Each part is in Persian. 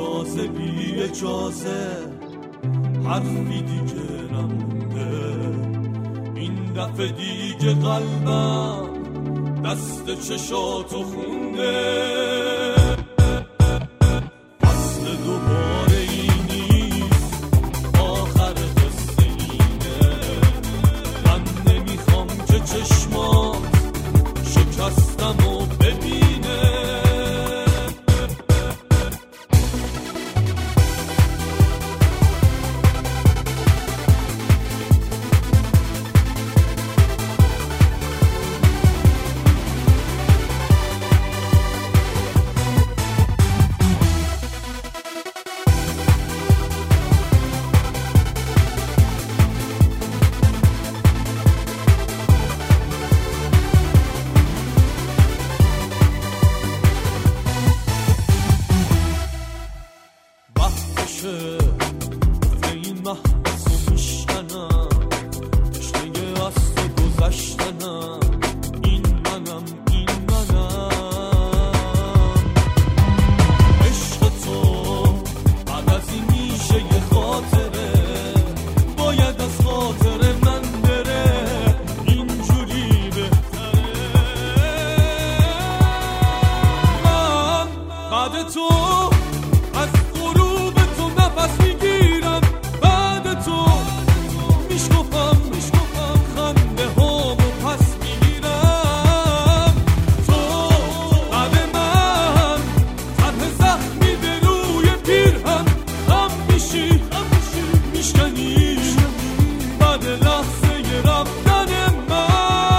اجازه بی اجازه حرفی دیگه نمونده، این دفعه دیگه قلبم دست چشاتو خونده. اصل دوباره این نیست، آخر قصه اینه، من نمیخوام که چشمات شکستم و ببینه. این محبسو میشکنم، تشنه از تو گذشتنم، این منم عشق تو بعد از این میشه یه خاطره، باید از خاطر من بره، اینجوری بهتره. من بعد تو از غروب تو نفس میگیرم، بعد تو میشکفم خنده هامو پس میگیرم. تو بعد من طرح زخمی به روی پیرهن خم میشی، میشکنی بعد لحظه رفتن من.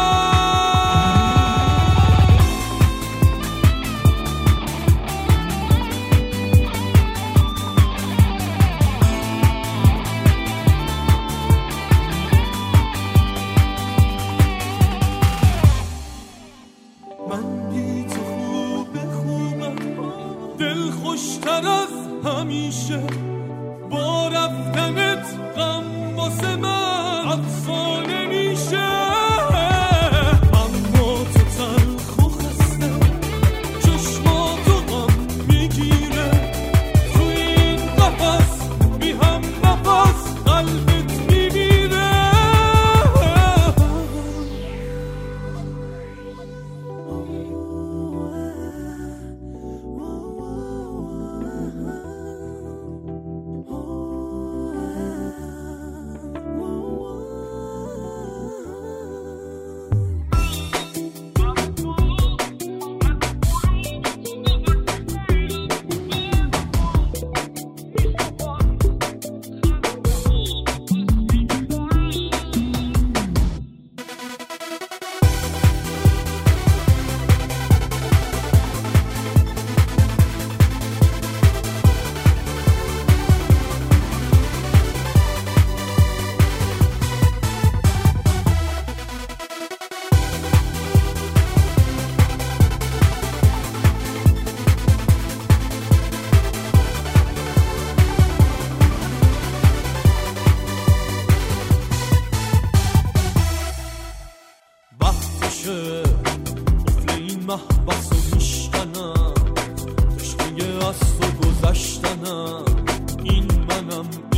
من بی تو خوبم، دل خوشتر از همیشه، با رفتنت غم واسه من افسانه میشه. اما تو تلخ و خسته، چشماتو غم میگیره، تو این نفس بی هم نفس قلبت میمیره. قفل این محبسو میشکنم، تشنه از تو گذشتنم، این منم